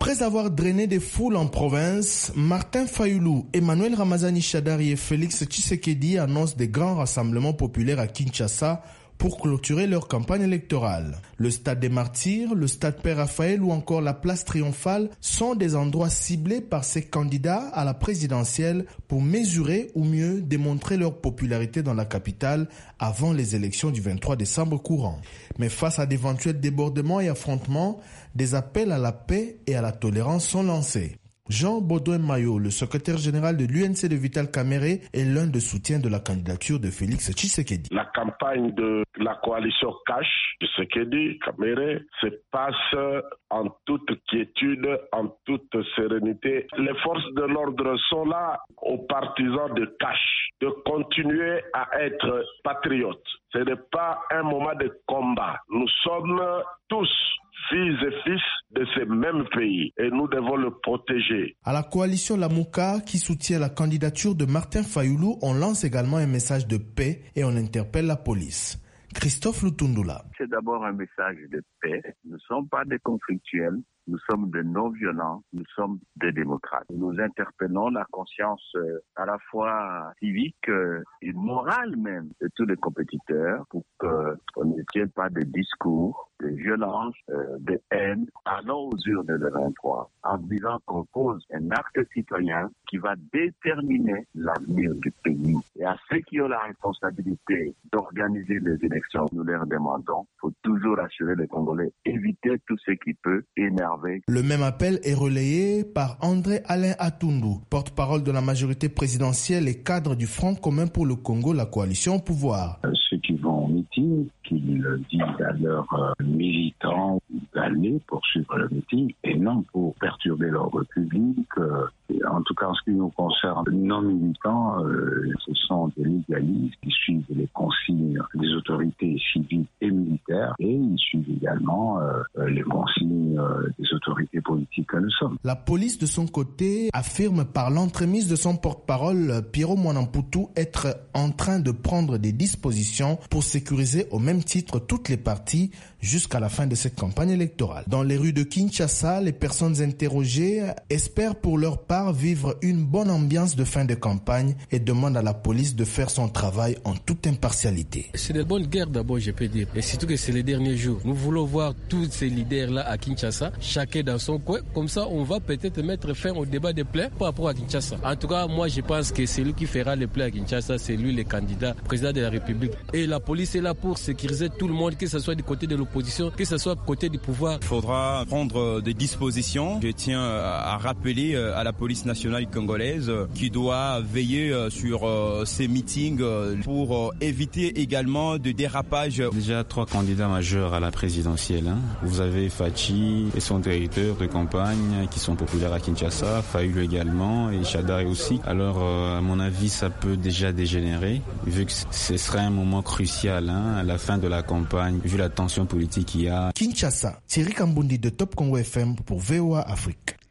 Après avoir drainé des foules en province, Martin Fayulu, Emmanuel Ramazani Shadary et Félix Tshisekedi annoncent des grands rassemblements populaires à Kinshasa pour clôturer leur campagne électorale. Le stade des Martyrs, le stade Père Raphaël ou encore la place Triomphale sont des endroits ciblés par ces candidats à la présidentielle pour mesurer ou mieux démontrer leur popularité dans la capitale avant les élections du 23 décembre courant. Mais face à d'éventuels débordements et affrontements, des appels à la paix et à la tolérance sont lancés. Jean Baudouin Mayo, le secrétaire général de l'UNC de Vital Kamerhe, est l'un des soutiens de la candidature de Félix Tshisekedi. La campagne de la coalition Cash, Tshisekedi, Kamerhe, se passe en toute quiétude, en toute sérénité. Les forces de l'ordre sont là aux partisans de Cash de continuer à être patriotes. Ce n'est pas un moment de combat. Nous sommes tous filles et fils de ces mêmes pays et nous devons le protéger. À la coalition Lamouka qui soutient la candidature de Martin Fayulu, on lance également un message de paix et on interpelle la police. Christophe Lutundula. C'est d'abord un message de paix. Nous ne sommes pas des conflictuels. Nous sommes des non-violents, nous sommes des démocrates. Nous interpellons la conscience à la fois civique et morale même de tous les compétiteurs pour qu'on ne tienne pas de discours, de violence, de haine. Allons aux urnes le 23 en disant qu'on pose un acte citoyen qui va déterminer l'avenir du pays. Et à ceux qui ont la responsabilité d'organiser les élections, nous leur demandons, il faut toujours assurer les Congolais, éviter tout ce qui peut énerver. Le même appel est relayé par André Alain Atundu, porte-parole de la majorité présidentielle et cadre du Front commun pour le Congo, la coalition au pouvoir. Ceux qui vont au meeting, qu'ils disent à leurs militants d'aller poursuivre le meeting et non pour perturber l'ordre public. En tout cas, en ce qui nous concerne, nos militants, ce sont des légalistes qui suivent les consignes des autorités civiles et militaires et ils suivent également les consignes des autorités politiques que nous sommes. La police, de son côté, affirme par l'entremise de son porte-parole, Piero Mwanamputu, être en train de prendre des dispositions pour sécuriser au même titre toutes les parties jusqu'à la fin de cette campagne électorale. Dans les rues de Kinshasa, les personnes interrogées espèrent pour leur part vivre une bonne ambiance de fin de campagne et demandent à la police de faire son travail en toute impartialité. C'est de bonnes guerres d'abord, je peux dire. Et surtout que c'est les derniers jours. Nous voulons voir tous ces leaders-là à Kinshasa, chacun dans son coin. Comme ça, on va peut-être mettre fin au débat des plaies par rapport à Kinshasa. En tout cas, moi, je pense que c'est lui qui fera les plaies à Kinshasa, c'est lui le candidat président de la République. Et la police est là pour sécuriser tout le monde, que ce soit du côté de l'opposition, que ce soit du côté du pouvoir. Il faudra prendre des dispositions. Je tiens à rappeler à la police nationale congolaise qui doit veiller sur ces meetings pour éviter également de dérapage. Déjà 3 candidats majeurs à la présidentielle. Vous avez Fachi et son directeur de campagne qui sont populaires à Kinshasa, Fayulu également et Shadary aussi. Alors à mon avis ça peut déjà dégénérer vu que ce serait un moment crucial à la fin de la campagne vu la tension politique qu'il y a. Kinshasa, Thierry Kambundi de Top Congo FM pour VOA Afrique.